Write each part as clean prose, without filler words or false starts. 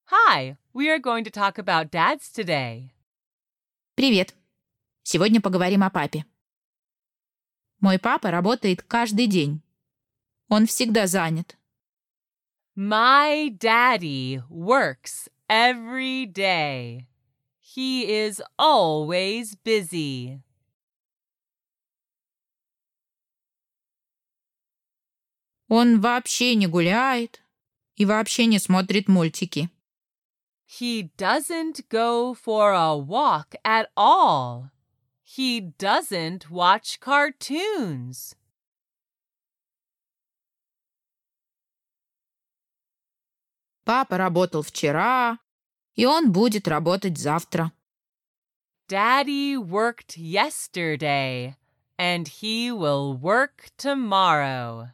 Hi, we are going to talk about dads today. Привет! Сегодня поговорим о папе. Мой папа работает каждый день. Он всегда занят. My daddy works every day. He is always busy. Он вообще не гуляет и вообще не смотрит мультики. He doesn't go for a walk at all. He doesn't watch cartoons. Папа работал вчера, и он будет работать завтра. Daddy worked yesterday, and he will work tomorrow.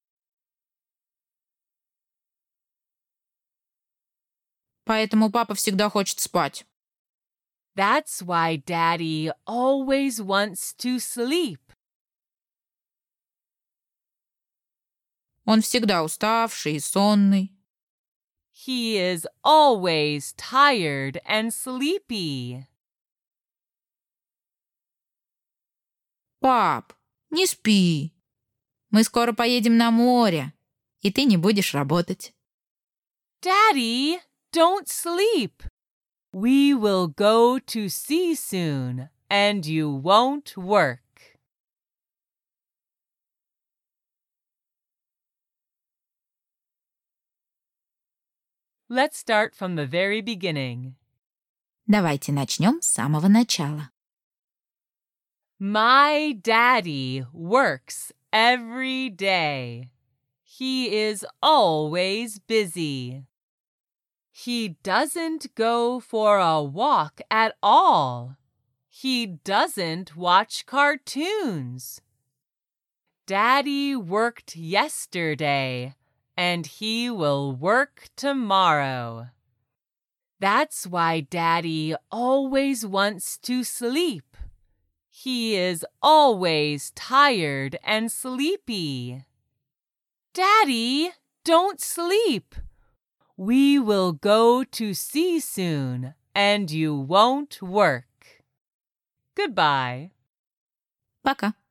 Поэтому папа всегда хочет спать. That's why Daddy always wants to sleep. Он всегда уставший и сонный. He is always tired and sleepy. Пап, не спи. Мы скоро поедем на море, и ты не будешь работать. Daddy, don't sleep. We will go to sea soon, and you won't work. Let's start from the very beginning. Давайте начнем с самого начала. My daddy works every day. He is always busy. He doesn't go for a walk at all. He doesn't watch cartoons. Daddy worked yesterday, and he will work tomorrow. That's why Daddy always wants to sleep. He is always tired and sleepy. Daddy, don't sleep. We will go to sea soon, and you won't work. Goodbye. Пока.